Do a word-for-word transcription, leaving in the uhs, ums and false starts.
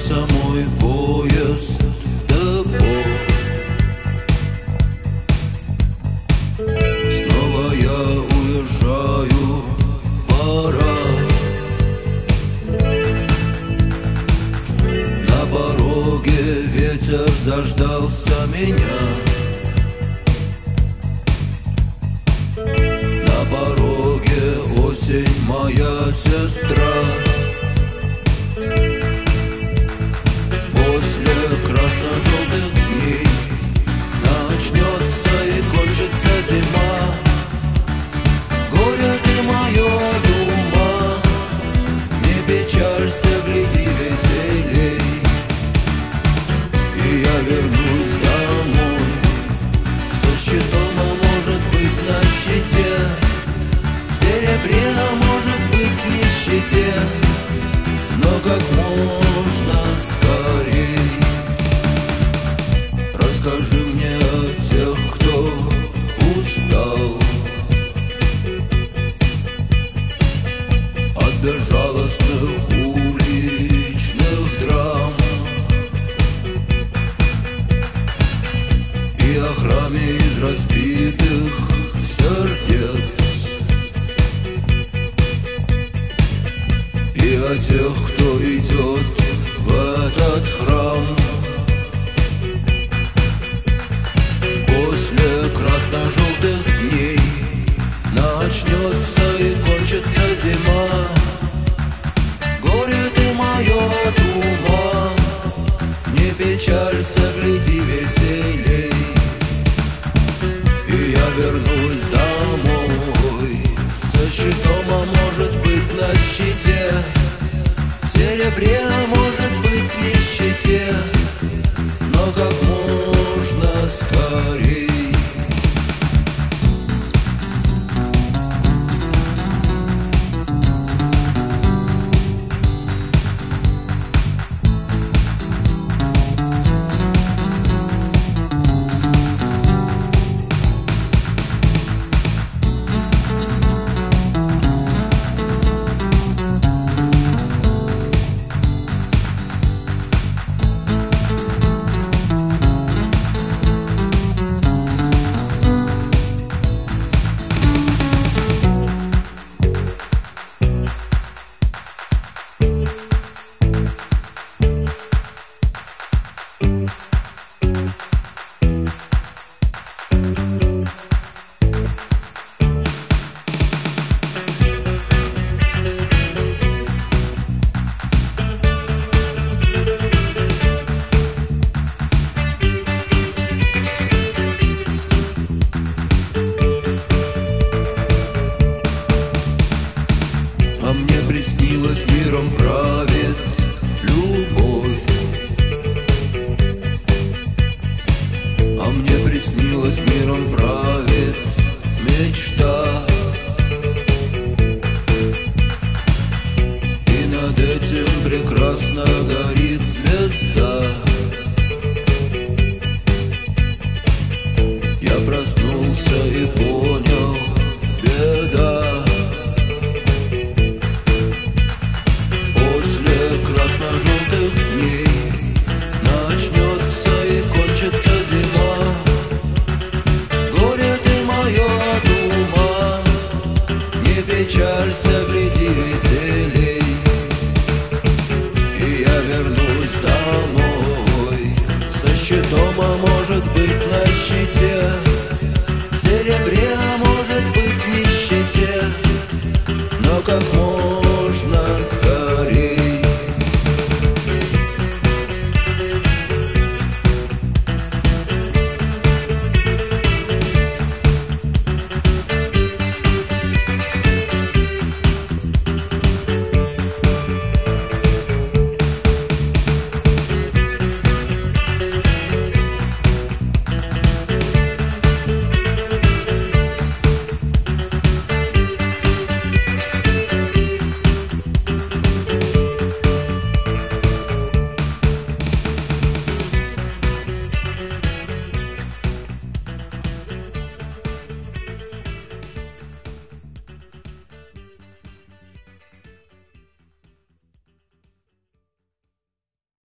Заждался мой поезд в депо. Снова я уезжаю, пора. На пороге ветер заждался меня. На пороге осень, моя сестра. После красно-желтых дней начнется и кончится зима. Горе ты мое от ума, не печалься, гляди веселей. И я вернусь домой со щитом, а может быть на щите, в серебре, а может быть в нищете, но как можно скорей. Расскажи мне о тех, кто устал от безжалостных уличных драм и о храме из разбитых сердец, и о тех, кто идет в этот храм. После красно-желтых дней начнется и кончится зима. Горе ты мое от ума, не печалься, гляди веселей. И я вернусь домой со щитом, а может быть на щите, в серебре, а может быть в нищете, но как можно скорей. А мне приснилось, миром правит любовь. А мне приснилось, миром правит мечта.